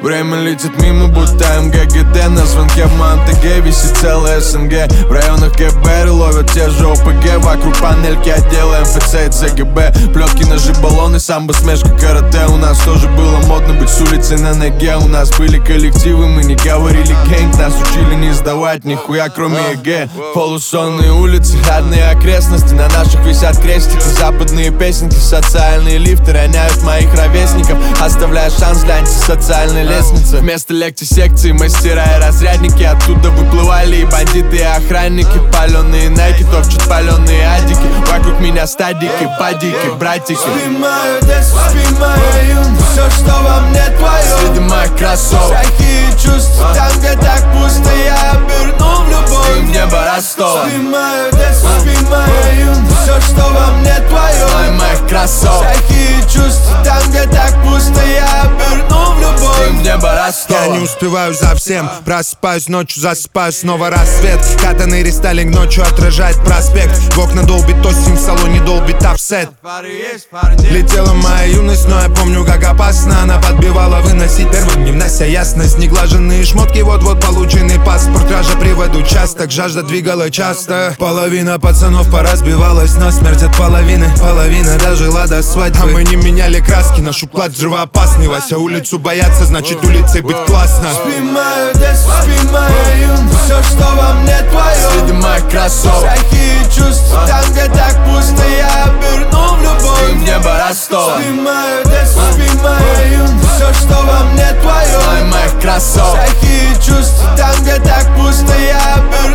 Время летит мимо, будто МГГД. На звонке в Монтеге висит целая СНГ. В районах ГБР ловят те же ОПГ. Вокруг панельки отдела МФЦ и ЦГБ. Плетки, ножи, баллоны, самбо, смешка, карате. У нас тоже было модно быть с улицы на ноге. У нас были коллективы, мы не говорили гэнг. Нас учили не сдавать нихуя, кроме ЕГЭ. Полусонные улицы, родные окрестности. На наших висят крестики, западные песенки. Социальные лифты роняют моих ровесников, оставляя шанс для антисоциальной лестницы. Вместо лекций, секций, мастера и разрядники. Оттуда выплывали и бандиты, и охранники. Паленые найки, топчут паленые адики. Вокруг меня стадики, падики, братики. Спи мое детство, спи моя юность. Все, что во мне твое, следы моих кроссов. Страхи и чувства, там где так пусто, я обернул в любовь. Спи в небо Ростова. Спи мое детство, спи моя юность. Все, что во мне твое, слой моих кроссов. Страхи и чувства, там где так пусто, я обернул в любовь. Спи в небо Ростова. Я не успеваю за всем. Просыпаюсь ночью, засыпаю, снова рассвет. Катаный рестайлинг ночью отражает проспект. В окна долбит осень, в салоне долбит офсет. Летела моя юность, но я помню, как опасно она подбивала выносить первым, не внося ясность. Неглаженные шмотки, вот-вот полученный паспорт. Кража приводу часто, жажда двигала часто. Половина пацанов поразбивалась насмерть от половины. Половина дожила до свадьбы. А мы не меняли краски, наш уклад взрывоопасный. Вася улицу бояться, значит улицей быть классно. Спи мое детство, спи моя юность. Все, что во мне твое, следы моих кроссов. Страхи и чувства, там где так пусто, я обернул в любовь. Спи в небо Ростова. Спи мое детство, спи моя юность. Все, что во мне твое, слой моих кроссов. Страхи и чувства, там где так пусто, я обернул